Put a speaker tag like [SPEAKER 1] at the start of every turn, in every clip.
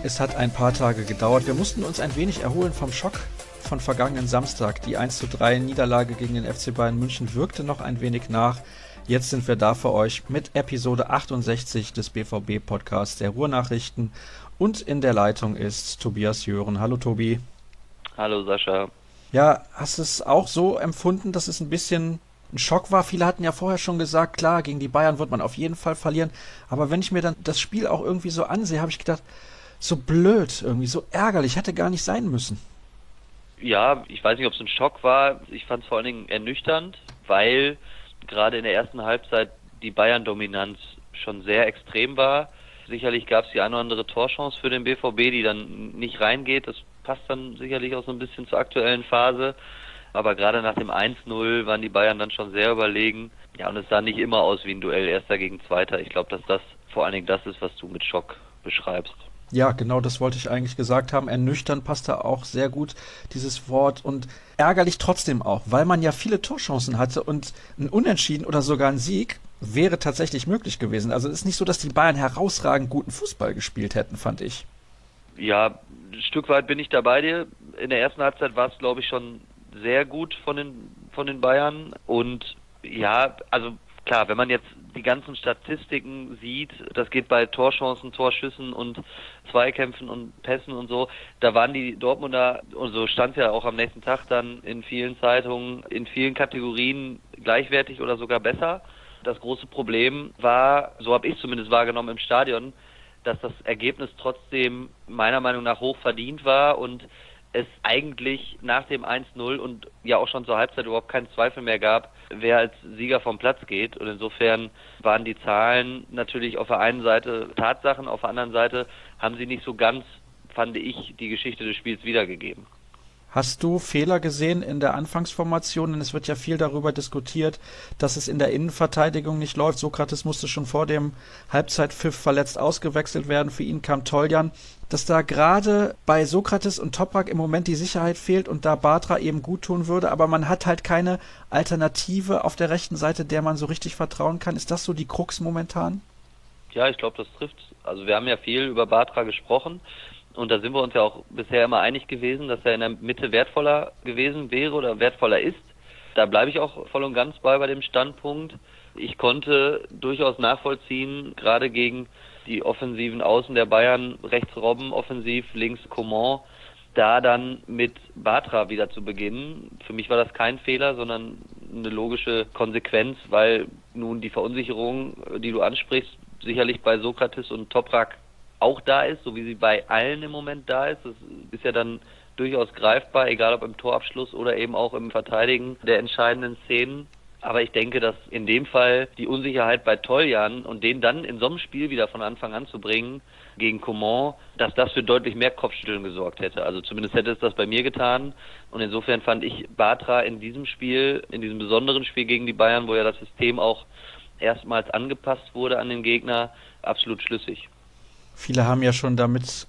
[SPEAKER 1] Es hat ein paar Tage gedauert. Wir mussten uns ein wenig erholen vom Schock von vergangenen Samstag. Die 1:3 Niederlage gegen den FC Bayern München wirkte noch ein wenig nach. Jetzt sind wir da für euch mit Episode 68 des BVB-Podcasts der Ruhrnachrichten. Und in der Leitung ist Tobias Jören. Hallo Tobi.
[SPEAKER 2] Hallo Sascha.
[SPEAKER 1] Ja, hast du es auch so empfunden, dass es ein bisschen ein Schock war? Viele hatten ja vorher schon gesagt, klar, gegen die Bayern wird man auf jeden Fall verlieren. Aber wenn ich mir dann das Spiel auch irgendwie so ansehe, habe ich gedacht, so blöd, irgendwie so ärgerlich, hätte gar nicht sein müssen.
[SPEAKER 2] Ja, ich weiß nicht, ob es ein Schock war. Ich fand es vor allen Dingen ernüchternd, weil gerade in der ersten Halbzeit die Bayern-Dominanz schon sehr extrem war. Sicherlich gab es die eine oder andere Torchance für den BVB, die dann nicht reingeht. Das passt dann sicherlich auch so ein bisschen zur aktuellen Phase. Aber gerade nach dem 1:0 waren die Bayern dann schon sehr überlegen. Ja, und es sah nicht immer aus wie ein Duell Erster gegen Zweiter. Ich glaube, dass das vor allen Dingen das ist, was du mit Schock beschreibst.
[SPEAKER 1] Ja, genau, das wollte ich eigentlich gesagt haben. Ernüchternd passt da auch sehr gut, dieses Wort. Und ärgerlich trotzdem auch, weil man ja viele Torchancen hatte und ein Unentschieden oder sogar ein Sieg wäre tatsächlich möglich gewesen. Also es ist nicht so, dass die Bayern herausragend guten Fußball gespielt hätten, fand ich.
[SPEAKER 2] Ja, ein Stück weit bin ich da bei dir. In der ersten Halbzeit war es, glaube ich, schon sehr gut von den Bayern. Und ja, also klar, wenn man jetzt die ganzen Statistiken sieht, das geht bei Torchancen, Torschüssen und Zweikämpfen und Pässen und so, da waren die Dortmunder, und so stand es ja auch am nächsten Tag dann in vielen Zeitungen, in vielen Kategorien gleichwertig oder sogar besser. Das große Problem war, so habe ich zumindest wahrgenommen im Stadion, dass das Ergebnis trotzdem meiner Meinung nach hoch verdient war und es eigentlich nach dem 1:0 und ja auch schon zur Halbzeit überhaupt keinen Zweifel mehr gab, wer als Sieger vom Platz geht. Und insofern waren die Zahlen natürlich auf der einen Seite Tatsachen, auf der anderen Seite haben sie nicht so ganz, fand ich, die Geschichte des Spiels wiedergegeben.
[SPEAKER 1] Hast du Fehler gesehen in der Anfangsformation? Denn es wird ja viel darüber diskutiert, dass es in der Innenverteidigung nicht läuft. Sokrates musste schon vor dem Halbzeitpfiff verletzt ausgewechselt werden. Für ihn kam Toljan. Dass da gerade bei Sokrates und Toprak im Moment die Sicherheit fehlt und da Bartra eben gut tun würde, aber man hat halt keine Alternative auf der rechten Seite, der man so richtig vertrauen kann. Ist das so die Krux momentan?
[SPEAKER 2] Ja, ich glaube, das trifft. Also wir haben ja viel über Bartra gesprochen. Und da sind wir uns ja auch bisher immer einig gewesen, dass er in der Mitte wertvoller gewesen wäre oder wertvoller ist. Da bleibe ich auch voll und ganz bei dem Standpunkt. Ich konnte durchaus nachvollziehen, gerade gegen die offensiven Außen der Bayern, rechts Robben, offensiv, links Coman, da dann mit Bartra wieder zu beginnen. Für mich war das kein Fehler, sondern eine logische Konsequenz, weil nun die Verunsicherung, die du ansprichst, sicherlich bei Sokrates und Toprak auch da ist, so wie sie bei allen im Moment da ist. Das ist ja dann durchaus greifbar, egal ob im Torabschluss oder eben auch im Verteidigen der entscheidenden Szenen. Aber ich denke, dass in dem Fall die Unsicherheit bei Toljan und den dann in so einem Spiel wieder von Anfang an zu bringen gegen Coman, dass das für deutlich mehr Kopfschütteln gesorgt hätte. Also zumindest hätte es das bei mir getan. Und insofern fand ich Bartra in diesem Spiel, in diesem besonderen Spiel gegen die Bayern, wo ja das System auch erstmals angepasst wurde an den Gegner, absolut schlüssig.
[SPEAKER 1] Viele haben ja schon damit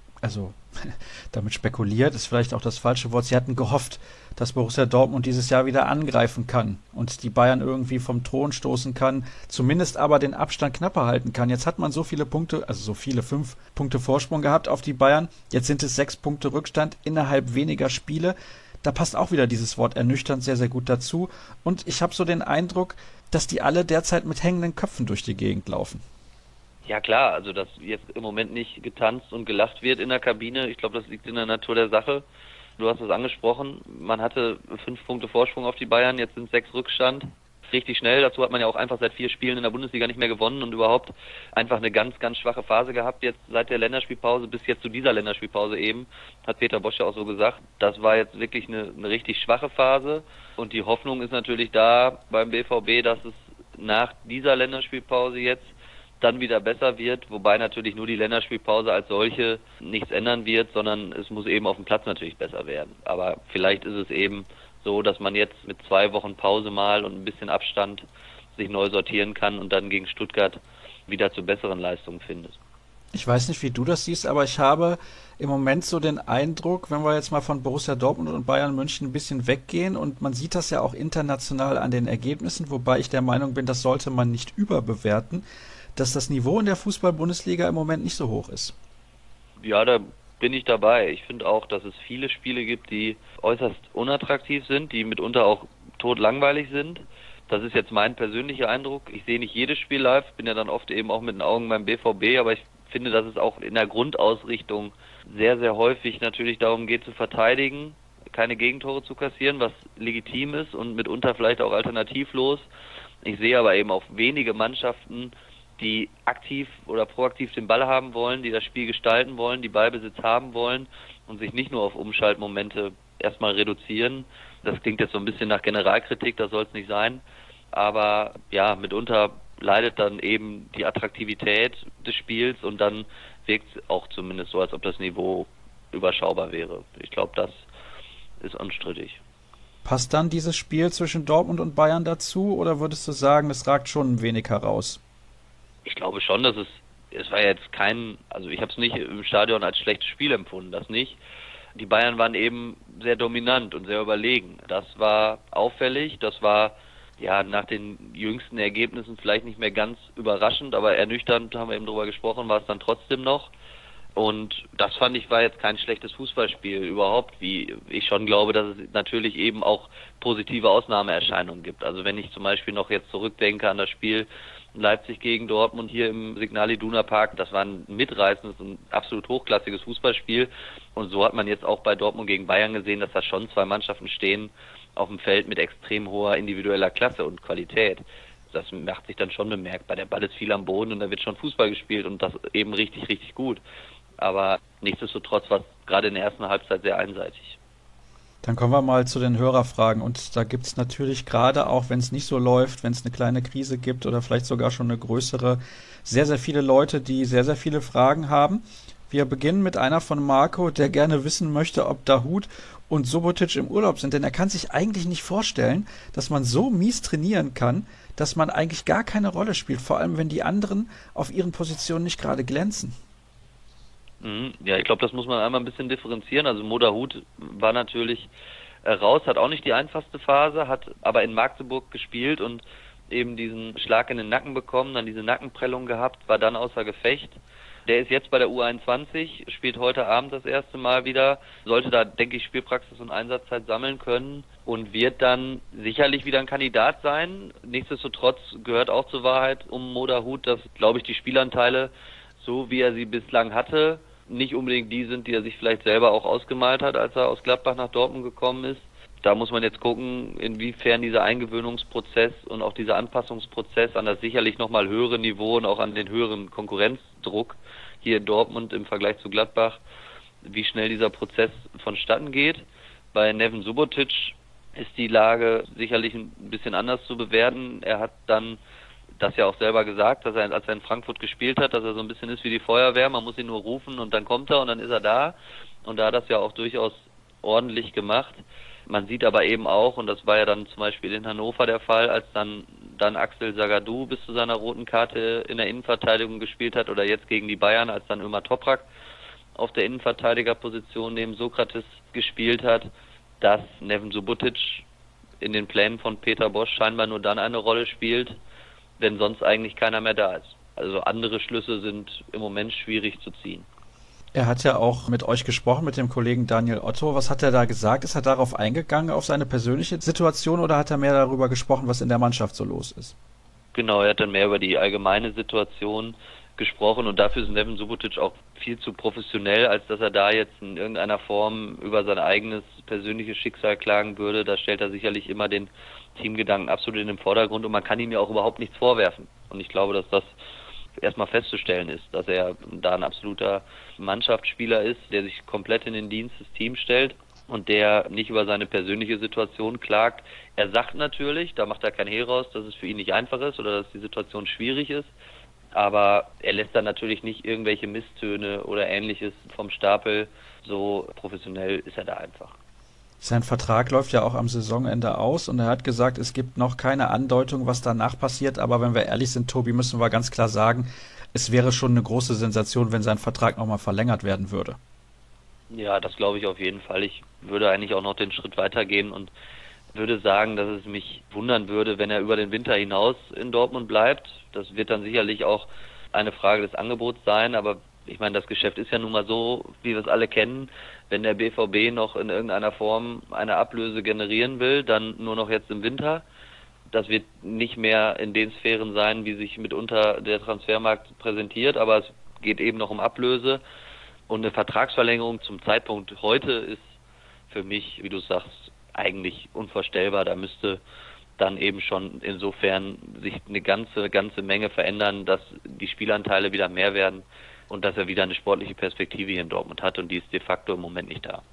[SPEAKER 1] spekuliert, ist vielleicht auch das falsche Wort. Sie hatten gehofft, dass Borussia Dortmund dieses Jahr wieder angreifen kann und die Bayern irgendwie vom Thron stoßen kann, zumindest aber den Abstand knapper halten kann. Jetzt hat man so viele Punkte, also so viele 5 Punkte Vorsprung gehabt auf die Bayern. Jetzt sind es 6 Punkte Rückstand innerhalb weniger Spiele. Da passt auch wieder dieses Wort ernüchternd sehr, sehr gut dazu. Und ich habe so den Eindruck, dass die alle derzeit mit hängenden Köpfen durch die Gegend laufen.
[SPEAKER 2] Ja klar, also dass jetzt im Moment nicht getanzt und gelacht wird in der Kabine, ich glaube, das liegt in der Natur der Sache. Du hast es angesprochen, man hatte 5 Punkte Vorsprung auf die Bayern, jetzt sind 6 Rückstand. Richtig schnell, dazu hat man ja auch einfach seit 4 Spielen in der Bundesliga nicht mehr gewonnen und überhaupt einfach eine ganz, ganz schwache Phase gehabt. Jetzt seit der Länderspielpause bis jetzt zu dieser Länderspielpause eben, hat Peter Bosz ja auch so gesagt, das war jetzt wirklich eine richtig schwache Phase und die Hoffnung ist natürlich da beim BVB, dass es nach dieser Länderspielpause jetzt dann wieder besser wird, wobei natürlich nur die Länderspielpause als solche nichts ändern wird, sondern es muss eben auf dem Platz natürlich besser werden. Aber vielleicht ist es eben so, dass man jetzt mit 2 Wochen Pause mal und ein bisschen Abstand sich neu sortieren kann und dann gegen Stuttgart wieder zu besseren Leistungen findet.
[SPEAKER 1] Ich weiß nicht, wie du das siehst, aber ich habe im Moment so den Eindruck, wenn wir jetzt mal von Borussia Dortmund und Bayern München ein bisschen weggehen und man sieht das ja auch international an den Ergebnissen, wobei ich der Meinung bin, das sollte man nicht überbewerten, dass das Niveau in der Fußball-Bundesliga im Moment nicht so hoch ist.
[SPEAKER 2] Ja, da bin ich dabei. Ich finde auch, dass es viele Spiele gibt, die äußerst unattraktiv sind, die mitunter auch totlangweilig sind. Das ist jetzt mein persönlicher Eindruck. Ich sehe nicht jedes Spiel live, bin ja dann oft eben auch mit den Augen beim BVB, aber ich finde, dass es auch in der Grundausrichtung sehr, sehr häufig natürlich darum geht zu verteidigen, keine Gegentore zu kassieren, was legitim ist und mitunter vielleicht auch alternativlos. Ich sehe aber eben auch wenige Mannschaften, die aktiv oder proaktiv den Ball haben wollen, die das Spiel gestalten wollen, die Ballbesitz haben wollen und sich nicht nur auf Umschaltmomente erstmal reduzieren. Das klingt jetzt so ein bisschen nach Generalkritik, das soll es nicht sein. Aber ja, mitunter leidet dann eben die Attraktivität des Spiels und dann wirkt es auch zumindest so, als ob das Niveau überschaubar wäre. Ich glaube, das ist unstrittig.
[SPEAKER 1] Passt dann dieses Spiel zwischen Dortmund und Bayern dazu oder würdest du sagen, es ragt schon ein wenig heraus?
[SPEAKER 2] Ich glaube schon, dass es war jetzt kein, also ich habe es nicht im Stadion als schlechtes Spiel empfunden, das nicht. Die Bayern waren eben sehr dominant und sehr überlegen. Das war auffällig, das war ja nach den jüngsten Ergebnissen vielleicht nicht mehr ganz überraschend, aber ernüchternd, haben wir eben drüber gesprochen, war es dann trotzdem noch. Und das fand ich war jetzt kein schlechtes Fußballspiel überhaupt, wie ich schon glaube, dass es natürlich eben auch positive Ausnahmeerscheinungen gibt. Also wenn ich zum Beispiel noch jetzt zurückdenke an das Spiel Leipzig gegen Dortmund hier im Signal Iduna Park, das war ein mitreißendes und absolut hochklassiges Fußballspiel. Und so hat man jetzt auch bei Dortmund gegen Bayern gesehen, dass da schon zwei Mannschaften stehen auf dem Feld mit extrem hoher individueller Klasse und Qualität. Das macht sich dann schon bemerkbar. Der Ball ist viel am Boden und da wird schon Fußball gespielt und das eben richtig, richtig gut. Aber nichtsdestotrotz war es gerade in der ersten Halbzeit sehr einseitig.
[SPEAKER 1] Dann kommen wir mal zu den Hörerfragen. Und da gibt es natürlich gerade auch, wenn es nicht so läuft, wenn es eine kleine Krise gibt oder vielleicht sogar schon eine größere, sehr, sehr viele Leute, die sehr, sehr viele Fragen haben. Wir beginnen mit einer von Marco, der gerne wissen möchte, ob Dahoud und Subotic im Urlaub sind. Denn er kann sich eigentlich nicht vorstellen, dass man so mies trainieren kann, dass man eigentlich gar keine Rolle spielt. Vor allem, wenn die anderen auf ihren Positionen nicht gerade glänzen.
[SPEAKER 2] Ja, ich glaube, das muss man einmal ein bisschen differenzieren. Also Mo Dahoud war natürlich raus, hat auch nicht die einfachste Phase, hat aber in Magdeburg gespielt und eben diesen Schlag in den Nacken bekommen, dann diese Nackenprellung gehabt, war dann außer Gefecht. Der ist jetzt bei der U21, spielt heute Abend das erste Mal wieder, sollte da, denke ich, Spielpraxis und Einsatzzeit sammeln können und wird dann sicherlich wieder ein Kandidat sein. Nichtsdestotrotz gehört auch zur Wahrheit um Mo Dahoud, dass, glaube ich, die Spielanteile, so wie er sie bislang hatte, nicht unbedingt die sind, die er sich vielleicht selber auch ausgemalt hat, als er aus Gladbach nach Dortmund gekommen ist. Da muss man jetzt gucken, inwiefern dieser Eingewöhnungsprozess und auch dieser Anpassungsprozess an das sicherlich nochmal höhere Niveau und auch an den höheren Konkurrenzdruck hier in Dortmund im Vergleich zu Gladbach, wie schnell dieser Prozess vonstatten geht. Bei Neven Subotic ist die Lage sicherlich ein bisschen anders zu bewerten. Er hat dann das ja auch selber gesagt, dass er, als er in Frankfurt gespielt hat, dass er so ein bisschen ist wie die Feuerwehr, man muss ihn nur rufen und dann kommt er und dann ist er da. Und da hat er das ja auch durchaus ordentlich gemacht. Man sieht aber eben auch, und das war ja dann zum Beispiel in Hannover der Fall, als dann Axel Sagadou bis zu seiner roten Karte in der Innenverteidigung gespielt hat oder jetzt gegen die Bayern, als dann Ömer Toprak auf der Innenverteidigerposition neben Sokrates gespielt hat, dass Neven Subotic in den Plänen von Peter Bosz scheinbar nur dann eine Rolle spielt, wenn sonst eigentlich keiner mehr da ist. Also andere Schlüsse sind im Moment schwierig zu ziehen.
[SPEAKER 1] Er hat ja auch mit euch gesprochen, mit dem Kollegen Daniel Otto. Was hat er da gesagt? Ist er darauf eingegangen, auf seine persönliche Situation, oder hat er mehr darüber gesprochen, was in der Mannschaft so los ist?
[SPEAKER 2] Genau, er hat dann mehr über die allgemeine Situation gesprochen und dafür ist Neven Subotic auch viel zu professionell, als dass er da jetzt in irgendeiner Form über sein eigenes persönliches Schicksal klagen würde. Da stellt er sicherlich immer den Teamgedanken absolut in den Vordergrund und man kann ihm ja auch überhaupt nichts vorwerfen. Und ich glaube, dass das erstmal festzustellen ist, dass er da ein absoluter Mannschaftsspieler ist, der sich komplett in den Dienst des Teams stellt und der nicht über seine persönliche Situation klagt. Er sagt natürlich, da macht er kein Hehl raus, dass es für ihn nicht einfach ist oder dass die Situation schwierig ist, aber er lässt dann natürlich nicht irgendwelche Misstöne oder Ähnliches vom Stapel. So professionell ist er da einfach.
[SPEAKER 1] Sein Vertrag läuft ja auch am Saisonende aus und er hat gesagt, es gibt noch keine Andeutung, was danach passiert. Aber wenn wir ehrlich sind, Tobi, müssen wir ganz klar sagen, es wäre schon eine große Sensation, wenn sein Vertrag nochmal verlängert werden würde.
[SPEAKER 2] Ja, das glaube ich auf jeden Fall. Ich würde eigentlich auch noch den Schritt weitergehen und würde sagen, dass es mich wundern würde, wenn er über den Winter hinaus in Dortmund bleibt. Das wird dann sicherlich auch eine Frage des Angebots sein, aber Ich meine, das Geschäft ist ja nun mal so, wie wir es alle kennen. Wenn der BVB noch in irgendeiner Form eine Ablöse generieren will, dann nur noch jetzt im Winter. Das wird nicht mehr in den Sphären sein, wie sich mitunter der Transfermarkt präsentiert, aber es geht eben noch um Ablöse. Und eine Vertragsverlängerung zum Zeitpunkt heute ist für mich, wie du sagst, eigentlich unvorstellbar. Da müsste dann eben schon insofern sich eine ganze Menge verändern, dass die Spielanteile wieder mehr werden und dass er wieder eine sportliche Perspektive hier in Dortmund hat, und die ist de facto im Moment nicht da.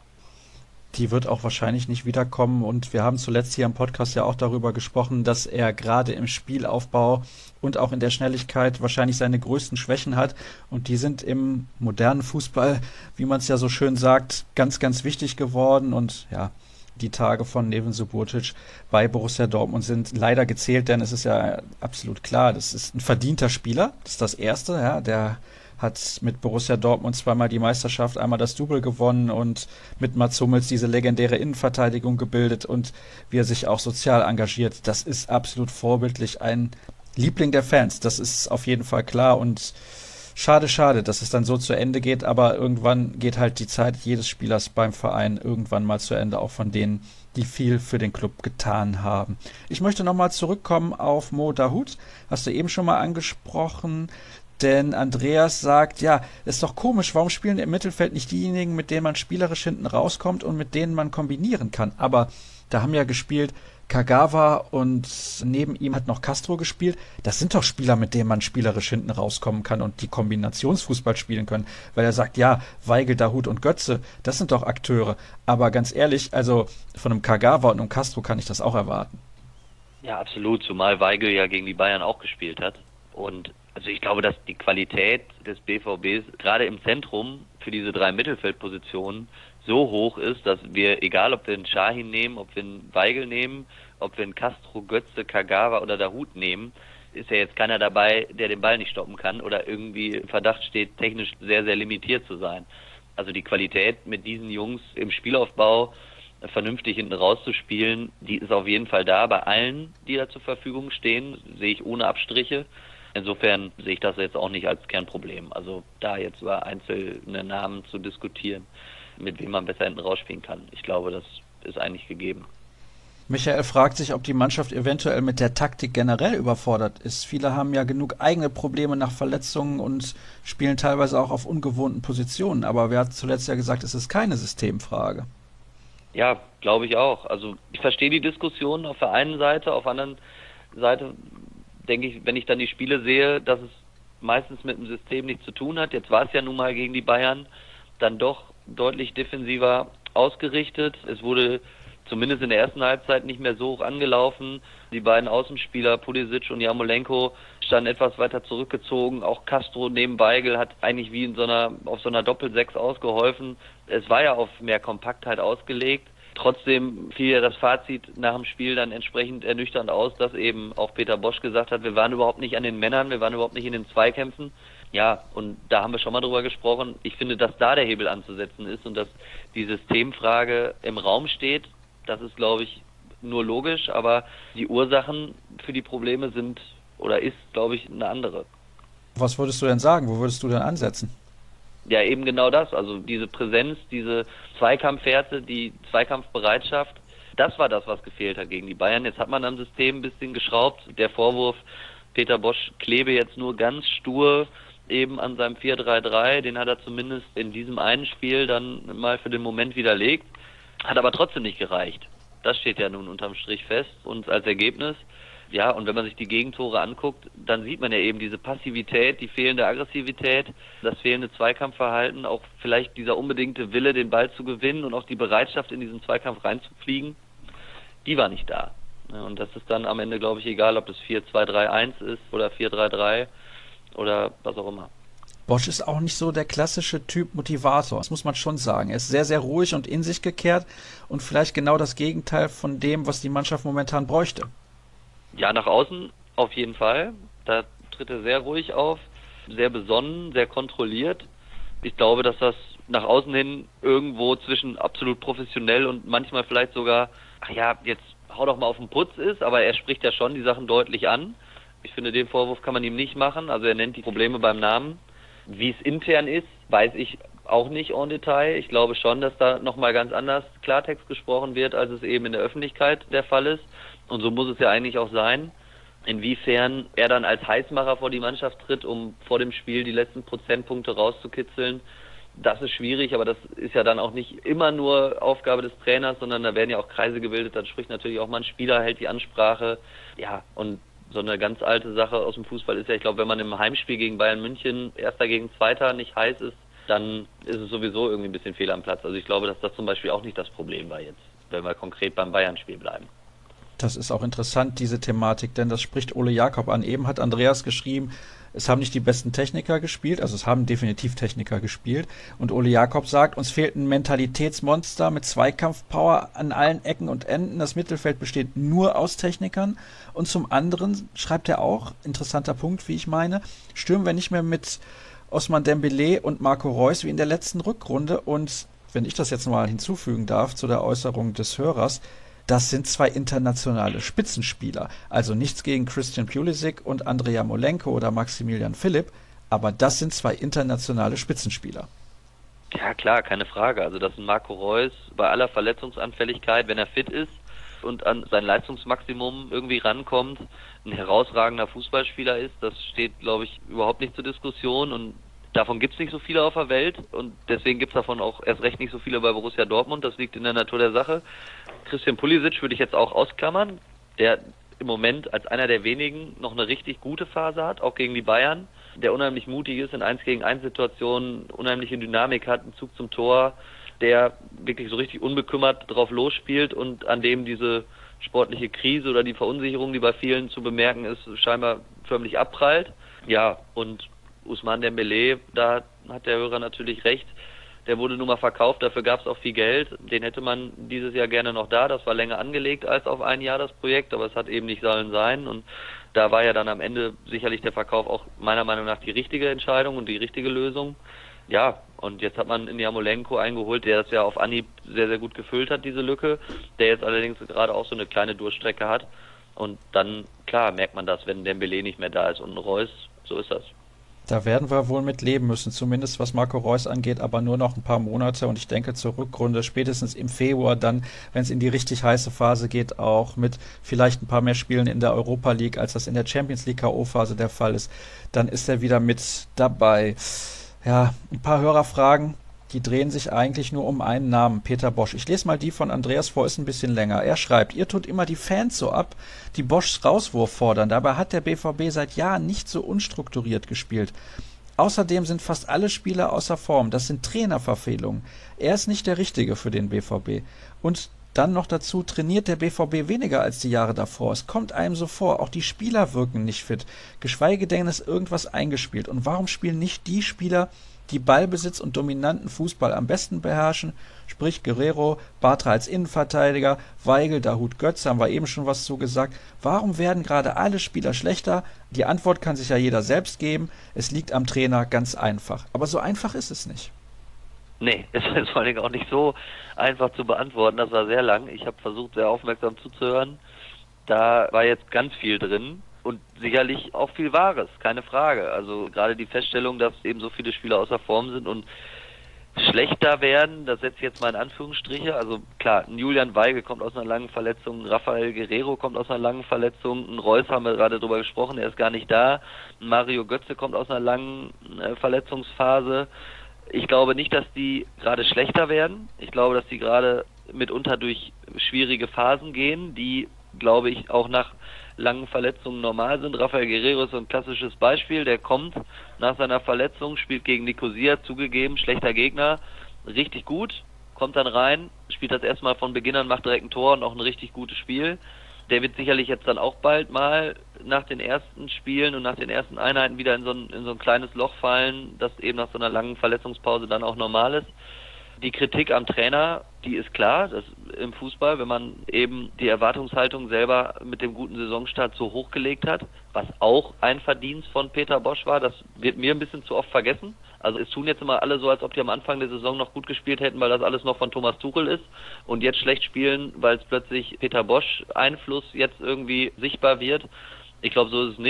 [SPEAKER 1] Die wird auch wahrscheinlich nicht wiederkommen, und wir haben zuletzt hier im Podcast ja auch darüber gesprochen, dass er gerade im Spielaufbau und auch in der Schnelligkeit wahrscheinlich seine größten Schwächen hat, und die sind im modernen Fußball, wie man es ja so schön sagt, ganz, ganz wichtig geworden. Und ja, die Tage von Neven Subotic bei Borussia Dortmund sind leider gezählt, denn es ist ja absolut klar, das ist ein verdienter Spieler, das ist das Erste, ja, der hat mit Borussia Dortmund zweimal die Meisterschaft, einmal das Double gewonnen und mit Mats Hummels diese legendäre Innenverteidigung gebildet, und wie er sich auch sozial engagiert, das ist absolut vorbildlich, ein Liebling der Fans, das ist auf jeden Fall klar. Und schade, dass es dann so zu Ende geht, aber irgendwann geht halt die Zeit jedes Spielers beim Verein irgendwann mal zu Ende, auch von denen, die viel für den Club getan haben. Ich möchte nochmal zurückkommen auf Mo Dahoud, hast du eben schon mal angesprochen, denn Andreas sagt, ja, ist doch komisch, warum spielen im Mittelfeld nicht diejenigen, mit denen man spielerisch hinten rauskommt und mit denen man kombinieren kann? Aber da haben ja gespielt Kagawa und neben ihm hat noch Castro gespielt. Das sind doch Spieler, mit denen man spielerisch hinten rauskommen kann und die Kombinationsfußball spielen können. Weil er sagt, ja, Weigl, Dahoud und Götze, das sind doch Akteure. Aber ganz ehrlich, also von einem Kagawa und einem Castro kann ich das auch erwarten.
[SPEAKER 2] Ja, absolut, zumal Weigl ja gegen die Bayern auch gespielt hat. Und also ich glaube, dass die Qualität des BVBs gerade im Zentrum für diese 3 Mittelfeldpositionen so hoch ist, dass wir, egal ob wir einen Şahin nehmen, ob wir einen Weigl nehmen, ob wir einen Castro, Götze, Kagawa oder Dahoud nehmen, ist ja jetzt keiner dabei, der den Ball nicht stoppen kann oder irgendwie im Verdacht steht, technisch sehr, sehr limitiert zu sein. Also die Qualität, mit diesen Jungs im Spielaufbau vernünftig hinten rauszuspielen, die ist auf jeden Fall da. Bei allen, die da zur Verfügung stehen, sehe ich ohne Abstriche. Insofern sehe ich das jetzt auch nicht als Kernproblem. Also da jetzt über einzelne Namen zu diskutieren, mit wem man besser hinten rausspielen kann. Ich glaube, das ist eigentlich gegeben.
[SPEAKER 1] Michael fragt sich, ob die Mannschaft eventuell mit der Taktik generell überfordert ist. Viele haben ja genug eigene Probleme nach Verletzungen und spielen teilweise auch auf ungewohnten Positionen. Aber wer hat zuletzt ja gesagt, es ist keine Systemfrage?
[SPEAKER 2] Ja, glaube ich auch. Also ich verstehe die Diskussion auf der einen Seite, auf der anderen Seite denke ich, wenn ich dann die Spiele sehe, dass es meistens mit dem System nichts zu tun hat. Jetzt war es ja nun mal gegen die Bayern dann doch deutlich defensiver ausgerichtet. Es wurde zumindest in der ersten Halbzeit nicht mehr so hoch angelaufen. Die beiden Außenspieler, Pulisic und Yarmolenko, standen etwas weiter zurückgezogen. Auch Castro neben Weigl hat eigentlich wie auf so einer Doppel-6 ausgeholfen. Es war ja auf mehr Kompaktheit ausgelegt. Trotzdem fiel ja das Fazit nach dem Spiel dann entsprechend ernüchternd aus, dass eben auch Peter Bosz gesagt hat, wir waren überhaupt nicht an den Männern, wir waren überhaupt nicht in den Zweikämpfen. Ja, und da haben wir schon mal drüber gesprochen. Ich finde, dass da der Hebel anzusetzen ist und dass die Systemfrage im Raum steht. Das ist, glaube ich, nur logisch, aber die Ursachen für die Probleme sind oder ist, glaube ich, eine andere.
[SPEAKER 1] Was würdest du denn sagen? Wo würdest du denn ansetzen?
[SPEAKER 2] Ja, eben genau das. Also diese Präsenz, diese Zweikampfwerte, die Zweikampfbereitschaft, das war das, was gefehlt hat gegen die Bayern. Jetzt hat man am System ein bisschen geschraubt. Der Vorwurf, Peter Bosz klebe jetzt nur ganz stur eben an seinem 4-3-3, den hat er zumindest in diesem einen Spiel dann mal für den Moment widerlegt, hat aber trotzdem nicht gereicht. Das steht ja nun unterm Strich fest und als Ergebnis. Ja, und wenn man sich die Gegentore anguckt, dann sieht man ja eben diese Passivität, die fehlende Aggressivität, das fehlende Zweikampfverhalten, auch vielleicht dieser unbedingte Wille, den Ball zu gewinnen und auch die Bereitschaft, in diesen Zweikampf reinzufliegen, die war nicht da. Ja, und das ist dann am Ende, glaube ich, egal, ob das 4-2-3-1 ist oder 4-3-3 oder was auch immer.
[SPEAKER 1] Bosz ist auch nicht so der klassische Typ Motivator, das muss man schon sagen. Er ist sehr, sehr ruhig und in sich gekehrt und vielleicht genau das Gegenteil von dem, was die Mannschaft momentan bräuchte.
[SPEAKER 2] Ja, nach außen auf jeden Fall. Da tritt er sehr ruhig auf, sehr besonnen, sehr kontrolliert. Ich glaube, dass das nach außen hin irgendwo zwischen absolut professionell und manchmal vielleicht sogar, ach ja, jetzt hau doch mal auf den Putz ist, aber er spricht ja schon die Sachen deutlich an. Ich finde, den Vorwurf kann man ihm nicht machen. Also er nennt die Probleme beim Namen. Wie es intern ist, weiß ich auch nicht en Detail. Ich glaube schon, dass da nochmal ganz anders Klartext gesprochen wird, als es eben in der Öffentlichkeit der Fall ist. Und so muss es ja eigentlich auch sein. Inwiefern er dann als Heißmacher vor die Mannschaft tritt, um vor dem Spiel die letzten Prozentpunkte rauszukitzeln, das ist schwierig, aber das ist ja dann auch nicht immer nur Aufgabe des Trainers, sondern da werden ja auch Kreise gebildet, dann spricht natürlich auch mal ein Spieler, hält die Ansprache. Ja, und so eine ganz alte Sache aus dem Fußball ist ja, ich glaube, wenn man im Heimspiel gegen Bayern München Erster gegen Zweiter nicht heiß ist, dann ist es sowieso irgendwie ein bisschen fehl am Platz. Also ich glaube, dass das zum Beispiel auch nicht das Problem war jetzt, wenn wir konkret beim Bayern-Spiel bleiben.
[SPEAKER 1] Das ist auch interessant, diese Thematik, denn das spricht Ole Jakob an. Eben hat Andreas geschrieben, es haben nicht die besten Techniker gespielt, also es haben definitiv Techniker gespielt. Und Ole Jakob sagt, uns fehlt ein Mentalitätsmonster mit Zweikampfpower an allen Ecken und Enden. Das Mittelfeld besteht nur aus Technikern. Und zum anderen schreibt er auch, interessanter Punkt, wie ich meine, stürmen wir nicht mehr mit Ousmane Dembélé und Marco Reus wie in der letzten Rückrunde. Und wenn ich das jetzt mal hinzufügen darf zu der Äußerung des Hörers, das sind zwei internationale Spitzenspieler. Also nichts gegen Christian Pulisic und Andrej Yarmolenko oder Maximilian Philipp, aber das sind zwei internationale Spitzenspieler.
[SPEAKER 2] Ja klar, keine Frage. Also dass ein Marco Reus bei aller Verletzungsanfälligkeit, wenn er fit ist und an sein Leistungsmaximum irgendwie rankommt, ein herausragender Fußballspieler ist, das steht, glaube ich, überhaupt nicht zur Diskussion und davon gibt es nicht so viele auf der Welt und deswegen gibt es davon auch erst recht nicht so viele bei Borussia Dortmund, das liegt in der Natur der Sache. Christian Pulisic würde ich jetzt auch ausklammern, der im Moment als einer der wenigen noch eine richtig gute Phase hat, auch gegen die Bayern, der unheimlich mutig ist in 1-gegen-1 Situationen, unheimliche Dynamik hat, einen Zug zum Tor, der wirklich so richtig unbekümmert drauf losspielt und an dem diese sportliche Krise oder die Verunsicherung, die bei vielen zu bemerken ist, scheinbar förmlich abprallt. Ja, und Ousmane Dembélé, da hat der Hörer natürlich recht, der wurde nun mal verkauft, dafür gab es auch viel Geld, den hätte man dieses Jahr gerne noch da, das war länger angelegt als auf ein Jahr das Projekt, aber es hat eben nicht sollen sein und da war ja dann am Ende sicherlich der Verkauf auch meiner Meinung nach die richtige Entscheidung und die richtige Lösung. Ja, und jetzt hat man in Yarmolenko eingeholt, der das ja auf Anhieb sehr, sehr gut gefüllt hat, diese Lücke, der jetzt allerdings gerade auch so eine kleine Durchstrecke hat und dann, klar, merkt man das, wenn Dembélé nicht mehr da ist und ein Reus, so ist das.
[SPEAKER 1] Da werden wir wohl mit leben müssen, zumindest was Marco Reus angeht, aber nur noch ein paar Monate und ich denke zur Rückrunde spätestens im Februar dann, wenn es in die richtig heiße Phase geht, auch mit vielleicht ein paar mehr Spielen in der Europa League, als das in der Champions League K.O.-Phase der Fall ist, dann ist er wieder mit dabei. Ja, ein paar Hörerfragen, die drehen sich eigentlich nur um einen Namen, Peter Bosz. Ich lese mal die von Andreas vor, ist ein bisschen länger. Er schreibt, ihr tut immer die Fans so ab, die Boszs Rauswurf fordern. Dabei hat der BVB seit Jahren nicht so unstrukturiert gespielt. Außerdem sind fast alle Spieler außer Form. Das sind Trainerverfehlungen. Er ist nicht der Richtige für den BVB. Und dann noch dazu trainiert der BVB weniger als die Jahre davor. Es kommt einem so vor, auch die Spieler wirken nicht fit. Geschweige denn, ist irgendwas eingespielt. Und warum spielen nicht die Spieler, die Ballbesitz und dominanten Fußball am besten beherrschen, sprich Guerrero, Bartra als Innenverteidiger, Weigl, Dahut Götze, haben wir eben schon was zu gesagt. Warum werden gerade alle Spieler schlechter? Die Antwort kann sich ja jeder selbst geben. Es liegt am Trainer, ganz einfach. Aber so einfach ist es nicht.
[SPEAKER 2] Nee, es ist vor allem auch nicht so einfach zu beantworten. Das war sehr lang. Ich habe versucht, sehr aufmerksam zuzuhören. Da war jetzt ganz viel drin. Und sicherlich auch viel Wahres, keine Frage. Also gerade die Feststellung, dass eben so viele Spieler außer Form sind und schlechter werden, das setze ich jetzt mal in Anführungsstriche. Also klar, ein Julian Weigl kommt aus einer langen Verletzung, ein Rafael Guerrero kommt aus einer langen Verletzung, ein Reus haben wir gerade drüber gesprochen, er ist gar nicht da. Ein Mario Götze kommt aus einer langen Verletzungsphase. Ich glaube nicht, dass die gerade schlechter werden. Ich glaube, dass die gerade mitunter durch schwierige Phasen gehen, die, glaube ich, auch nach langen Verletzungen normal sind. Rafael Guerrero ist so ein klassisches Beispiel, der kommt nach seiner Verletzung, spielt gegen Nicosia, zugegeben, schlechter Gegner, richtig gut, kommt dann rein, spielt das erstmal von Beginn an, macht direkt ein Tor und auch ein richtig gutes Spiel. Der wird sicherlich jetzt dann auch bald mal nach den ersten Spielen und nach den ersten Einheiten wieder in so ein kleines Loch fallen, das eben nach so einer langen Verletzungspause dann auch normal ist. Die Kritik am Trainer, die ist klar, das im Fußball, wenn man eben die Erwartungshaltung selber mit dem guten Saisonstart so hochgelegt hat, was auch ein Verdienst von Peter Bosz war, das wird mir ein bisschen zu oft vergessen. Also es tun jetzt immer alle so, als ob die am Anfang der Saison noch gut gespielt hätten, weil das alles noch von Thomas Tuchel ist und jetzt schlecht spielen, weil es plötzlich Peter Bosz Einfluss jetzt irgendwie sichtbar wird. Ich glaube, so ist es nicht.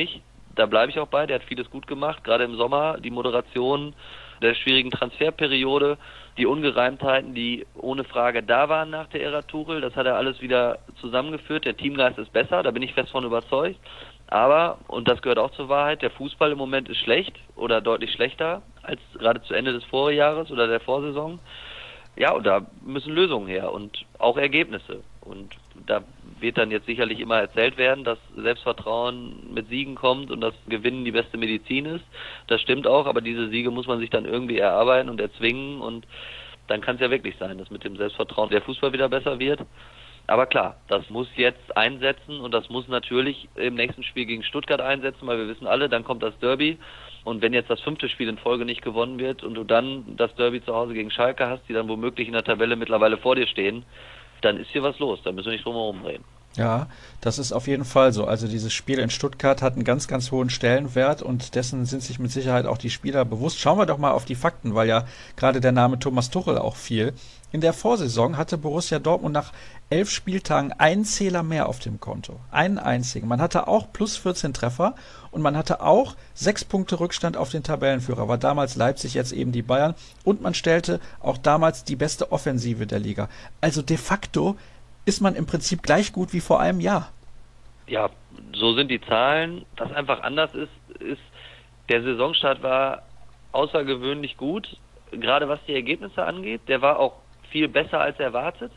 [SPEAKER 2] da bleibe ich auch bei, der hat vieles gut gemacht, gerade im Sommer, die Moderation der schwierigen Transferperiode, die Ungereimtheiten, die ohne Frage da waren nach der Ära Tuchel, das hat er alles wieder zusammengeführt, der Teamgeist ist besser, da bin ich fest von überzeugt, aber, und das gehört auch zur Wahrheit, der Fußball im Moment ist schlecht oder deutlich schlechter als gerade zu Ende des Vorjahres oder der Vorsaison. Ja, und da müssen Lösungen her und auch Ergebnisse. Und da wird dann jetzt sicherlich immer erzählt werden, dass Selbstvertrauen mit Siegen kommt und dass Gewinnen die beste Medizin ist. Das stimmt auch, aber diese Siege muss man sich dann irgendwie erarbeiten und erzwingen und dann kann es ja wirklich sein, dass mit dem Selbstvertrauen der Fußball wieder besser wird. Aber klar, das muss jetzt einsetzen und das muss natürlich im nächsten Spiel gegen Stuttgart einsetzen, weil wir wissen alle, dann kommt das Derby. Und wenn jetzt das 5. Spiel in Folge nicht gewonnen wird und du dann das Derby zu Hause gegen Schalke hast, die dann womöglich in der Tabelle mittlerweile vor dir stehen, dann ist hier was los. Da müssen wir nicht drum herum reden.
[SPEAKER 1] Ja, das ist auf jeden Fall so. Also dieses Spiel in Stuttgart hat einen ganz, ganz hohen Stellenwert und dessen sind sich mit Sicherheit auch die Spieler bewusst. Schauen wir doch mal auf die Fakten, weil ja gerade der Name Thomas Tuchel auch fiel. In der Vorsaison hatte Borussia Dortmund nach 11 Spieltagen einen Zähler mehr auf dem Konto. Einen einzigen. Man hatte auch plus 14 Treffer und man hatte auch 6 Punkte Rückstand auf den Tabellenführer. War damals Leipzig, jetzt eben die Bayern. Und man stellte auch damals die beste Offensive der Liga. Also de facto ist man im Prinzip gleich gut wie vor einem Jahr.
[SPEAKER 2] Ja, so sind die Zahlen. Was einfach anders ist, der Saisonstart war außergewöhnlich gut, gerade was die Ergebnisse angeht. Der war auch viel besser als erwartet.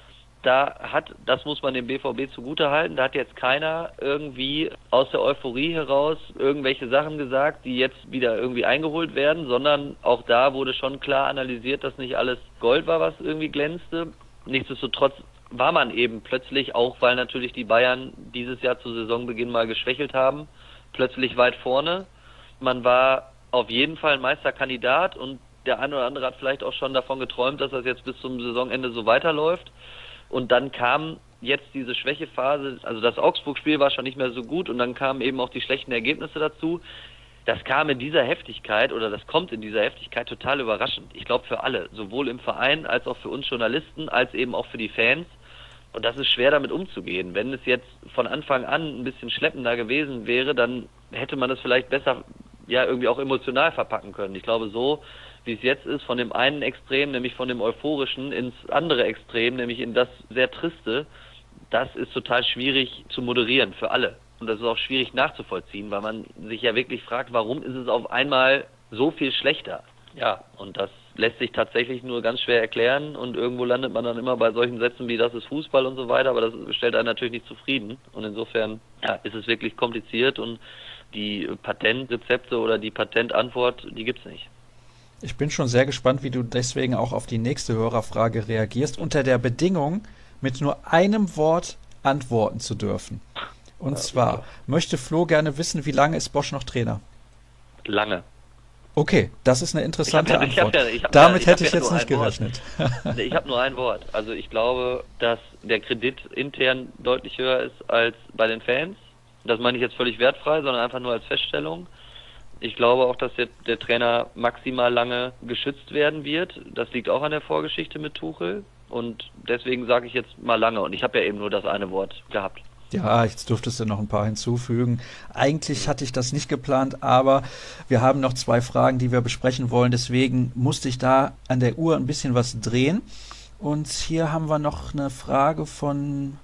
[SPEAKER 2] Das muss man dem BVB zugutehalten, da hat jetzt keiner irgendwie aus der Euphorie heraus irgendwelche Sachen gesagt, die jetzt wieder irgendwie eingeholt werden, sondern auch da wurde schon klar analysiert, dass nicht alles Gold war, was irgendwie glänzte. Nichtsdestotrotz war man eben plötzlich, auch weil natürlich die Bayern dieses Jahr zu Saisonbeginn mal geschwächelt haben, plötzlich weit vorne. Man war auf jeden Fall ein Meisterkandidat und der eine oder andere hat vielleicht auch schon davon geträumt, dass das jetzt bis zum Saisonende so weiterläuft. Und dann kam jetzt diese Schwächephase, also das Augsburg-Spiel war schon nicht mehr so gut und dann kamen eben auch die schlechten Ergebnisse dazu. Das kam in dieser Heftigkeit oder das kommt in dieser Heftigkeit total überraschend. Ich glaube für alle, sowohl im Verein als auch für uns Journalisten, als eben auch für die Fans. Und das ist schwer damit umzugehen. Wenn es jetzt von Anfang an ein bisschen schleppender gewesen wäre, dann hätte man es vielleicht besser ja irgendwie auch emotional verpacken können. Ich glaube so, wie es jetzt ist, von dem einen Extrem, nämlich von dem Euphorischen, ins andere Extrem, nämlich in das sehr Triste, das ist total schwierig zu moderieren für alle. Und das ist auch schwierig nachzuvollziehen, weil man sich ja wirklich fragt, warum ist es auf einmal so viel schlechter? Ja, und das lässt sich tatsächlich nur ganz schwer erklären und irgendwo landet man dann immer bei solchen Sätzen wie das ist Fußball und so weiter, aber das stellt einen natürlich nicht zufrieden und insofern ja, ist es wirklich kompliziert und die Patentrezepte oder die Patentantwort, die gibt's nicht.
[SPEAKER 1] Ich bin schon sehr gespannt, wie du deswegen auch auf die nächste Hörerfrage reagierst, unter der Bedingung, mit nur einem Wort antworten zu dürfen. Und zwar möchte Flo gerne wissen, wie lange ist Bosch noch Trainer?
[SPEAKER 2] Lange.
[SPEAKER 1] Okay, das ist eine interessante Antwort.
[SPEAKER 2] Damit
[SPEAKER 1] Damit hätte ich jetzt nicht gerechnet.
[SPEAKER 2] Ich habe nur ein Wort. Also ich glaube, dass der Kredit intern deutlich höher ist als bei den Fans. Das meine ich jetzt völlig wertfrei, sondern einfach nur als Feststellung. Ich glaube auch, dass der Trainer maximal lange geschützt werden wird. Das liegt auch an der Vorgeschichte mit Tuchel. Und deswegen sage ich jetzt mal lange. Und ich habe ja eben nur das eine Wort gehabt.
[SPEAKER 1] Ja, jetzt dürftest du noch ein paar hinzufügen. Eigentlich hatte ich das nicht geplant, aber wir haben noch 2 Fragen, die wir besprechen wollen. Deswegen musste ich da an der Uhr ein bisschen was drehen. Und hier haben wir noch eine Frage von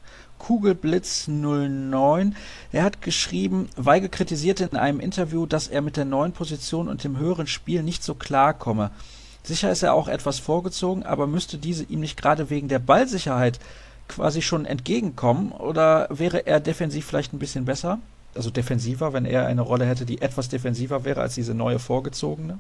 [SPEAKER 1] Kugelblitz09. Er hat geschrieben, Weige kritisierte in einem Interview, dass er mit der neuen Position und dem höheren Spiel nicht so klar komme. Sicher ist er auch etwas vorgezogen, aber müsste diese ihm nicht gerade wegen der Ballsicherheit quasi schon entgegenkommen oder wäre er defensiv vielleicht ein bisschen besser? Also defensiver, wenn er eine Rolle hätte, die etwas defensiver wäre als diese neue vorgezogene?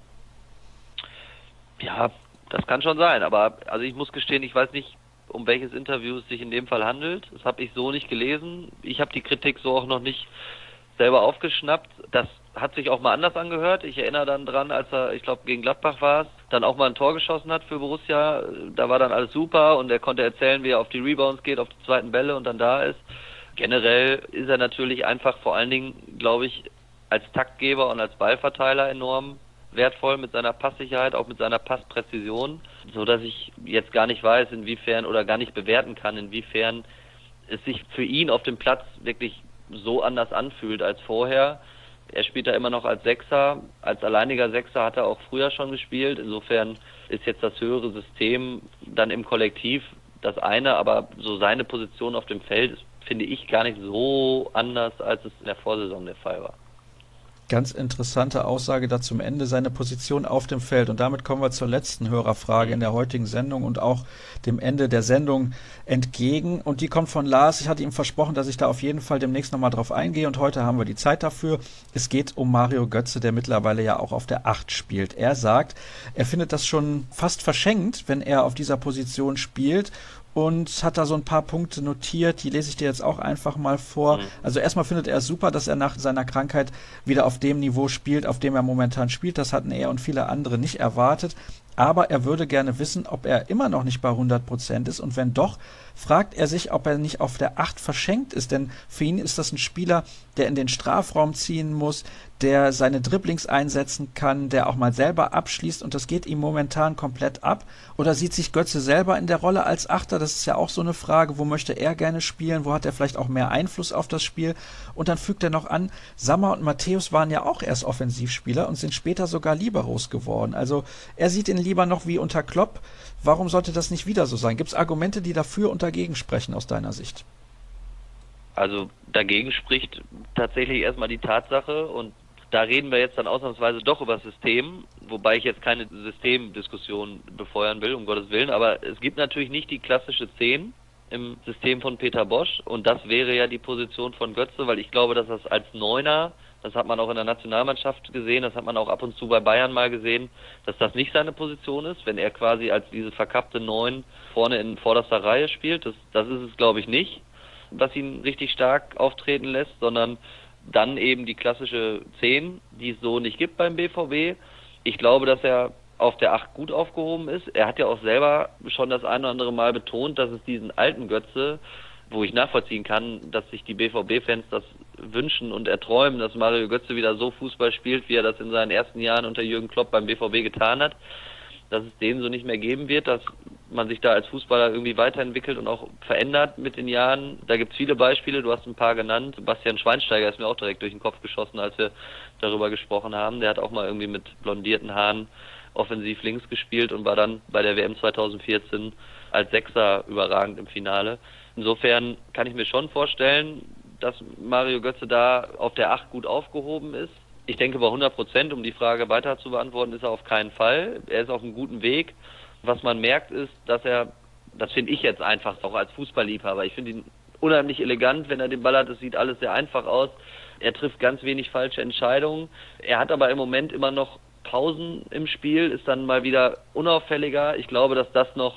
[SPEAKER 2] Ja, das kann schon sein, aber also ich muss gestehen, ich weiß nicht, um welches Interview es sich in dem Fall handelt. Das habe ich so nicht gelesen. Ich habe die Kritik so auch noch nicht selber aufgeschnappt. Das hat sich auch mal anders angehört. Ich erinnere dann dran, als er, ich glaube gegen Gladbach war es, dann auch mal ein Tor geschossen hat für Borussia. Da war dann alles super und er konnte erzählen, wie er auf die Rebounds geht, auf die zweiten Bälle und dann da ist. Generell ist er natürlich einfach vor allen Dingen, glaube ich, als Taktgeber und als Ballverteiler enorm wertvoll mit seiner Passsicherheit, auch mit seiner Passpräzision, so dass ich jetzt gar nicht weiß, inwiefern oder gar nicht bewerten kann, inwiefern es sich für ihn auf dem Platz wirklich so anders anfühlt als vorher. Er spielt da immer noch als Sechser. Als alleiniger Sechser hat er auch früher schon gespielt. Insofern ist jetzt das höhere System dann im Kollektiv das eine, aber so seine Position auf dem Feld ist, finde ich, gar nicht so anders, als es in der Vorsaison der Fall war.
[SPEAKER 1] Ganz interessante Aussage da zum Ende, seine Position auf dem Feld. Und damit kommen wir zur letzten Hörerfrage in der heutigen Sendung und auch dem Ende der Sendung entgegen. Und die kommt von Lars. Ich hatte ihm versprochen, dass ich da auf jeden Fall demnächst nochmal drauf eingehe. Und heute haben wir die Zeit dafür. Es geht um Mario Götze, der mittlerweile ja auch auf der 8 spielt. Er sagt, er findet das schon fast verschenkt, wenn er auf dieser Position spielt. Und hat da so ein paar Punkte notiert, die lese ich dir jetzt auch einfach mal vor. Also erstmal findet er es super, dass er nach seiner Krankheit wieder auf dem Niveau spielt, auf dem er momentan spielt. Das hatten er und viele andere nicht erwartet. Aber er würde gerne wissen, ob er immer noch nicht bei 100% ist. Und wenn doch, fragt er sich, ob er nicht auf der 8 verschenkt ist. Denn für ihn ist das ein Spieler, der in den Strafraum ziehen muss, der seine Dribblings einsetzen kann, der auch mal selber abschließt. Und das geht ihm momentan komplett ab. Oder sieht sich Götze selber in der Rolle als Achter? Das ist ja auch so eine Frage. Wo möchte er gerne spielen? Wo hat er vielleicht auch mehr Einfluss auf das Spiel? Und dann fügt er noch an, Sammer und Matthäus waren ja auch erst Offensivspieler und sind später sogar Liberos geworden. Also er sieht ihn lieber noch wie unter Klopp. Warum sollte das nicht wieder so sein? Gibt es Argumente, die dafür und dagegen sprechen aus deiner Sicht?
[SPEAKER 2] Also dagegen spricht tatsächlich erstmal die Tatsache, und da reden wir jetzt dann ausnahmsweise doch über das System, wobei ich jetzt keine Systemdiskussion befeuern will, um Gottes Willen, aber es gibt natürlich nicht die klassische 10 im System von Peter Bosz, und das wäre ja die Position von Götze, weil ich glaube, dass das als Neuner, das hat man auch in der Nationalmannschaft gesehen, das hat man auch ab und zu bei Bayern mal gesehen, dass das nicht seine Position ist, wenn er quasi als diese verkappte 9 vorne in vorderster Reihe spielt. Das ist es, glaube ich, nicht, was ihn richtig stark auftreten lässt, sondern dann eben die klassische 10, die es so nicht gibt beim BVB. Ich glaube, dass er auf der 8 gut aufgehoben ist. Er hat ja auch selber schon das ein oder andere Mal betont, dass es diesen alten Götze, wo ich nachvollziehen kann, dass sich die BVB-Fans das wünschen und erträumen, dass Mario Götze wieder so Fußball spielt, wie er das in seinen ersten Jahren unter Jürgen Klopp beim BVB getan hat, dass es den so nicht mehr geben wird, dass man sich da als Fußballer irgendwie weiterentwickelt und auch verändert mit den Jahren. Da gibt es viele Beispiele, du hast ein paar genannt. Sebastian Schweinsteiger ist mir auch direkt durch den Kopf geschossen, als wir darüber gesprochen haben. Der hat auch mal irgendwie mit blondierten Haaren offensiv links gespielt und war dann bei der WM 2014 als Sechser überragend im Finale. Insofern kann ich mir schon vorstellen, dass Mario Götze da auf der 8 gut aufgehoben ist. Ich denke, bei 100%, um die Frage weiter zu beantworten, ist er auf keinen Fall. Er ist auf einem guten Weg. Was man merkt ist, dass er, das finde ich jetzt einfach auch als Fußballliebhaber, ich finde ihn unheimlich elegant, wenn er den Ball hat, es sieht alles sehr einfach aus. Er trifft ganz wenig falsche Entscheidungen. Er hat aber im Moment immer noch Pausen im Spiel, ist dann mal wieder unauffälliger. Ich glaube, dass das noch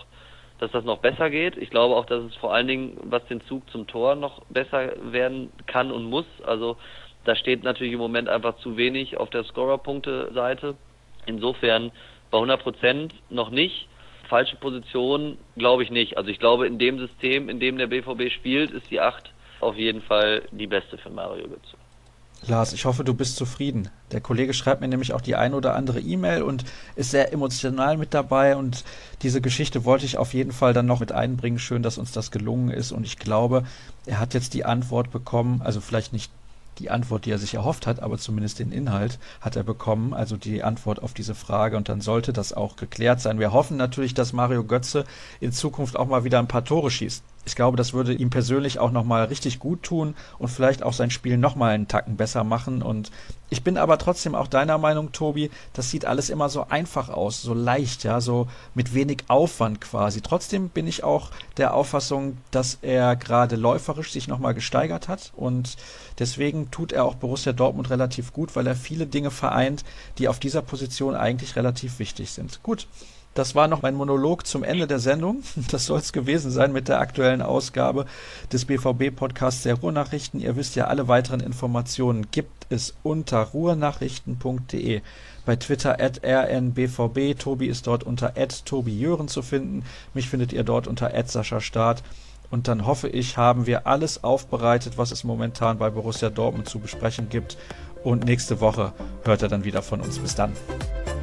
[SPEAKER 2] besser geht. Ich glaube auch, dass es vor allen Dingen, was den Zug zum Tor noch besser werden kann und muss. Also da steht natürlich im Moment einfach zu wenig auf der Scorer-Punkte-Seite. Insofern bei 100% noch nicht. Falsche Position glaube ich nicht. Also ich glaube, in dem System, in dem der BVB spielt, ist die 8 auf jeden Fall die beste für Mario Götze.
[SPEAKER 1] Lars, ich hoffe, du bist zufrieden. Der Kollege schreibt mir nämlich auch die ein oder andere E-Mail und ist sehr emotional mit dabei, und diese Geschichte wollte ich auf jeden Fall dann noch mit einbringen. Schön, dass uns das gelungen ist, und ich glaube, er hat jetzt die Antwort bekommen, also vielleicht nicht die Antwort, die er sich erhofft hat, aber zumindest den Inhalt hat er bekommen, also die Antwort auf diese Frage, und dann sollte das auch geklärt sein. Wir hoffen natürlich, dass Mario Götze in Zukunft auch mal wieder ein paar Tore schießt. Ich glaube, das würde ihm persönlich auch nochmal richtig gut tun und vielleicht auch sein Spiel nochmal einen Tacken besser machen. Und ich bin aber trotzdem auch deiner Meinung, Tobi, das sieht alles immer so einfach aus, so leicht, ja, so mit wenig Aufwand quasi. Trotzdem bin ich auch der Auffassung, dass er gerade läuferisch sich nochmal gesteigert hat, und deswegen tut er auch Borussia Dortmund relativ gut, weil er viele Dinge vereint, die auf dieser Position eigentlich relativ wichtig sind. Gut. Das war noch mein Monolog zum Ende der Sendung. Das soll es gewesen sein mit der aktuellen Ausgabe des BVB-Podcasts der Ruhrnachrichten. Ihr wisst ja, alle weiteren Informationen gibt es unter ruhrnachrichten.de. Bei Twitter @rnbvb. Tobi ist dort unter @tobijören zu finden. Mich findet ihr dort unter @sascha-start. Und dann hoffe ich, haben wir alles aufbereitet, was es momentan bei Borussia Dortmund zu besprechen gibt. Und nächste Woche hört ihr dann wieder von uns. Bis dann.